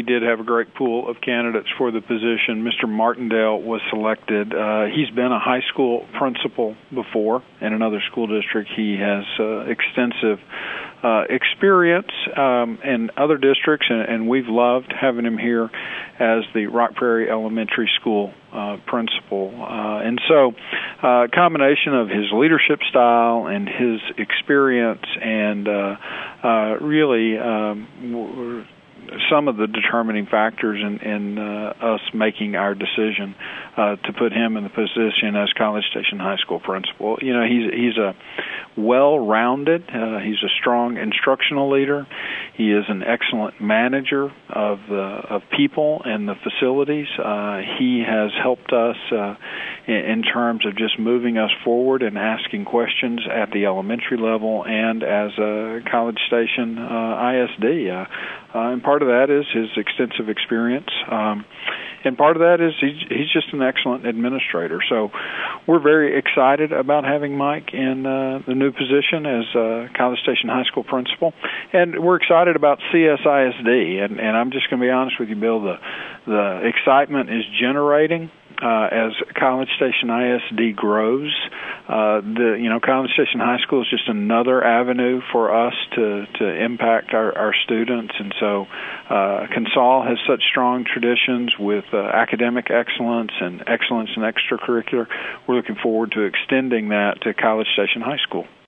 we did have a great pool of candidates for the position. Mr. Martindale was selected. He's been a high school principal before in another school district. He has extensive experience in other districts, and we've loved having him here as the Rock Prairie Elementary School principal. And so a combination of his leadership style and his experience and really some of the determining factors in us making our decision to put him in the position as College Station High School principal. You know, he's a well-rounded, he's a strong instructional leader. He is an excellent manager of people and the facilities. He has helped us in terms of just moving us forward and asking questions at the elementary level and as a College Station ISD. And part of that is his extensive experience. And part of that is he's just an excellent administrator. So we're very excited about having Mike in the new position as College Station High School principal. And we're excited about CSISD. And I'm just going to be honest with you, Bill, the excitement is generating as College Station ISD grows. College Station High School is just another avenue for us to impact our students. And so CONSOL has such strong traditions with academic excellence and excellence in extracurricular. We're looking forward to extending that to College Station High School.